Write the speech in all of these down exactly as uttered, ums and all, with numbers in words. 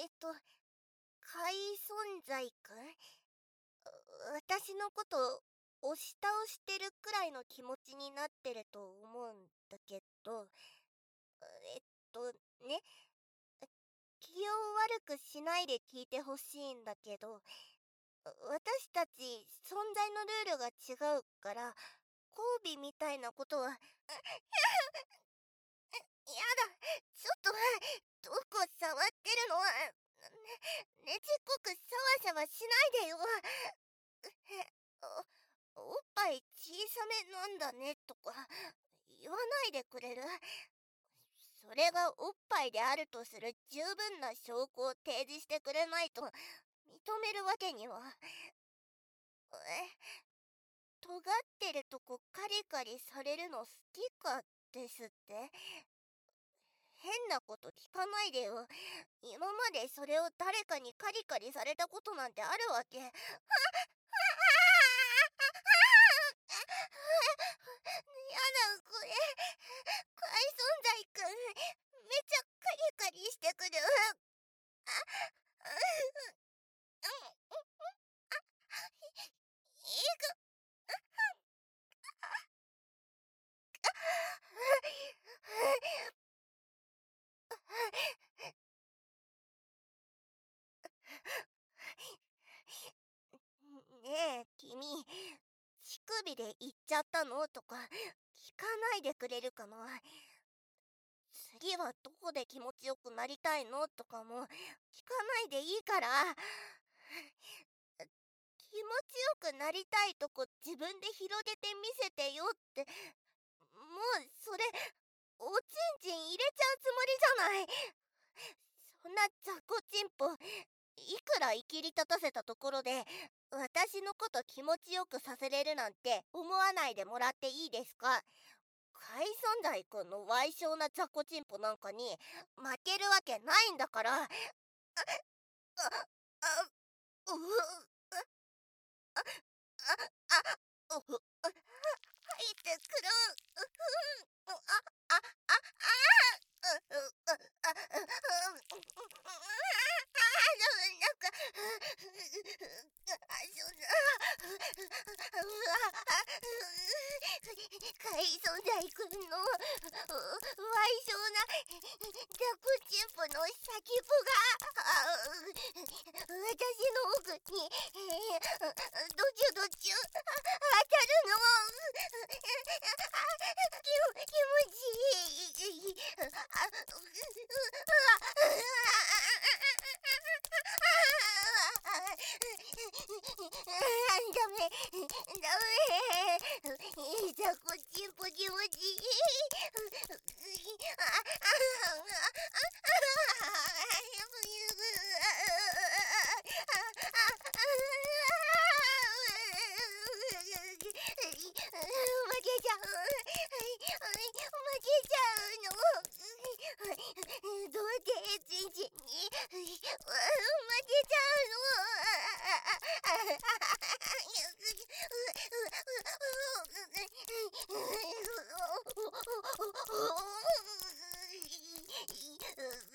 えっと、海存在くん、私のこと押し倒してるくらいの気持ちになってると思うんだけど、えっとね、気を悪くしないで聞いてほしいんだけど、私たち存在のルールが違うから、交尾みたいなことは、やだ、ちょっと、どこ触ってるの？ねちっこくシャワシャワしないでよ。お、おっぱい小さめなんだねとか言わないでくれる？それがおっぱいであるとする十分な証拠を提示してくれないと認めるわけには。え、尖ってるとこカリカリされるの好きかですって？変なこと聞かないでよ。今までそれを誰かにカリカリされたことなんてあるわけ？はっはっやだ、これ。海存在くん、めちゃカリカリしてくる。あ、うん、いく。ねえ、君、乳首で言っちゃったのとか聞かないでくれるかな？次はどこで気持ちよくなりたいのとかも聞かないでいいから。気持ちよくなりたいとこ自分で広げてみせてよって。もうそれおちんちん入れちゃうつもりじゃない。そんな雑魚チンポいくらいきり立たせたところで私のこと気持ちよくさせれるなんて思わないでもらっていいですか？海存在くんの歪小な雑魚チンポなんかに負けるわけないんだから。あ、あ、あ、う、あ、あ、う、入ってくる。う、あ、あ、あ、あ、う、う、う、あ、あ、なんか、あ、そんな、うわ、海存在くんの歪小なザコチンポの先っぽが私の奥にドキュドキュ当たるの。気持ちいい。あ、ダメ、ダメ。ザコチンポ気持ちいい。負けちゃう。負けちゃうの。どうやってちんちんに負けちゃうの。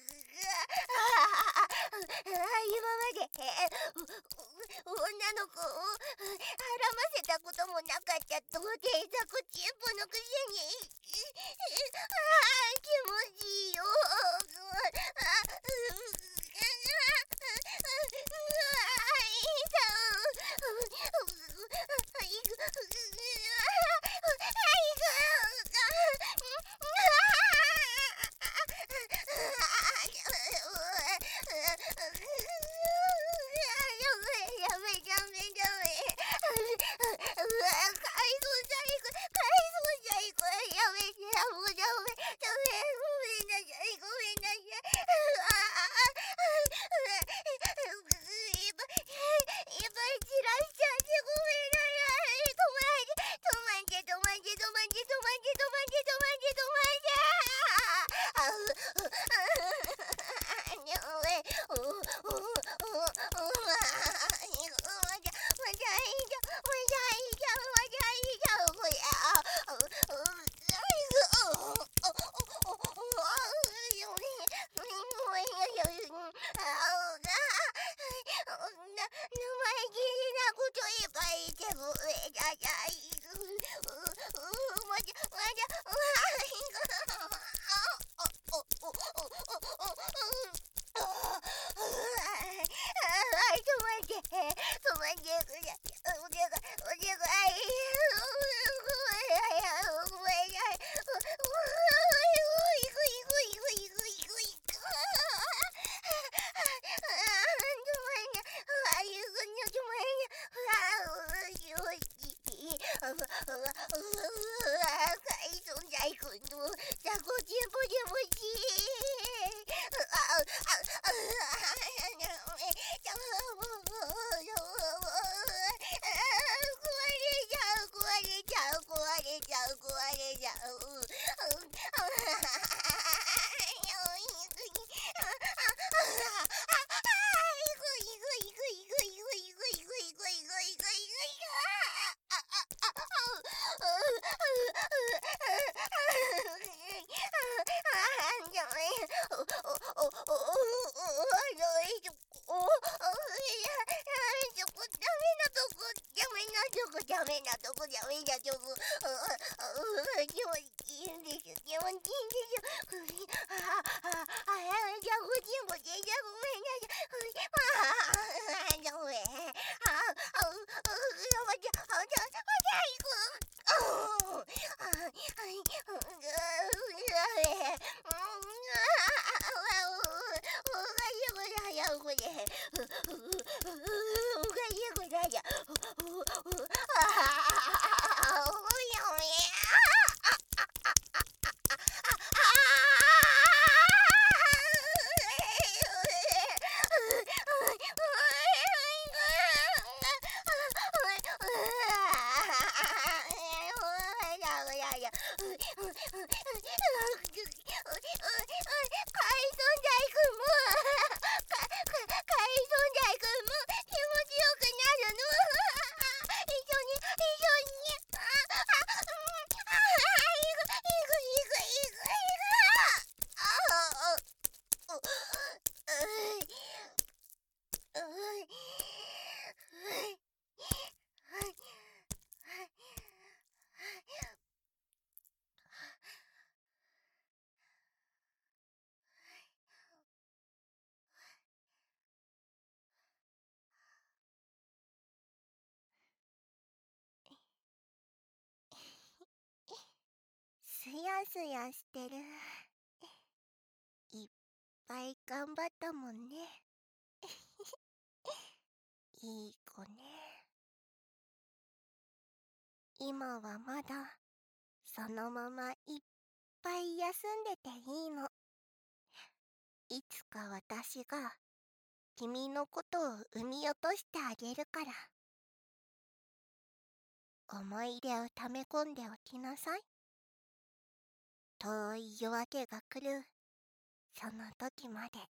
変なとこじゃ変なとこ。気持ちいいんです。気持ちいいんです。ああ、ああ、じゃあ、こっちも全然ごめんなさい。ああ、ごめん。ああ、ああ、また、また、また行く。ああ、はい、すやすやしてる。いっぱい頑張ったもんね。いい子ね。今はまだそのままいっぱい休んでていいの。いつか私が君のことを産み落としてあげるから。思い出を溜め込んでおきなさい。遠い夜明けが来るその時まで。